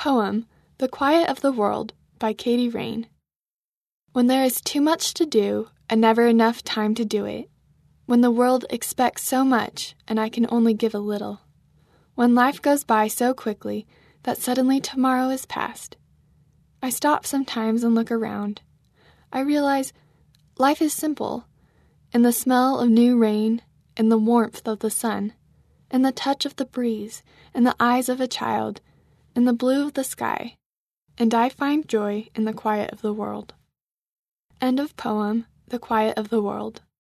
Poem, The Quiet of the World, by Katie Rain. When there is too much to do and never enough time to do it, when the world expects so much and I can only give a little, when life goes by so quickly that suddenly tomorrow is past, I stop sometimes and look around. I realize life is simple, in the smell of new rain, in the warmth of the sun, in the touch of the breeze, in the eyes of a child, in the blue of the sky, and I find joy in the quiet of the world. End of poem, The Quiet of the World.